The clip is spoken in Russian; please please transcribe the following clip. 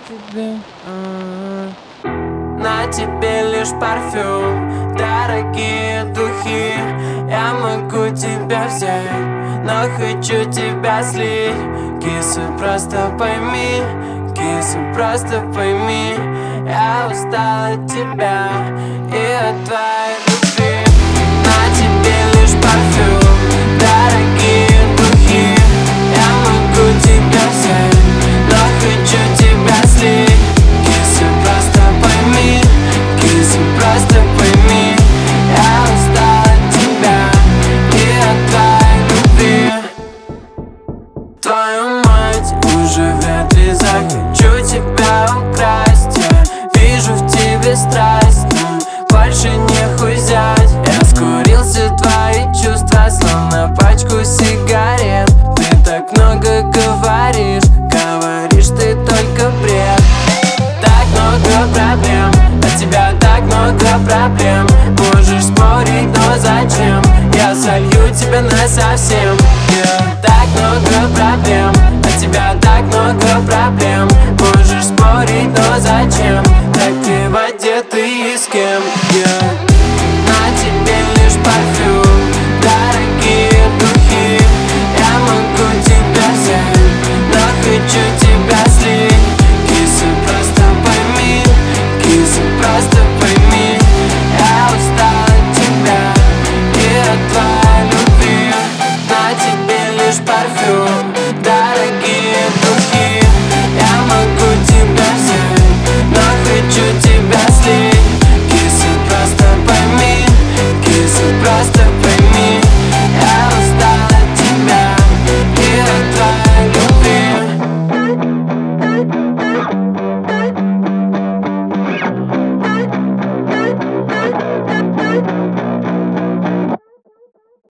тебе. На тебе лишь парфюм, дорогие духи. Я могу тебя взять, но хочу тебя слить. Киса, просто пойми, киса, просто пойми, я устал от тебя и от твоей любви. На тебе лишь парфюм, дорогие духи. Я могу тебя взять, но хочу тебя слить. Киса, просто пойми, киса, просто пойми, я устал от тебя и от твоей любви. Твою мать, уже вряд ли захочу тебя украсть. Я вижу в тебе страсть, но больше нехуй взять. Я скурил все твои чувства, словно пачку сигарет. Ты так много говоришь, говоришь ты только бред. Так много проблем, от тебя так много проблем. Можешь спорить, но зачем? Я солью тебя насовсем. Так много проблем, от тебя так много проблем.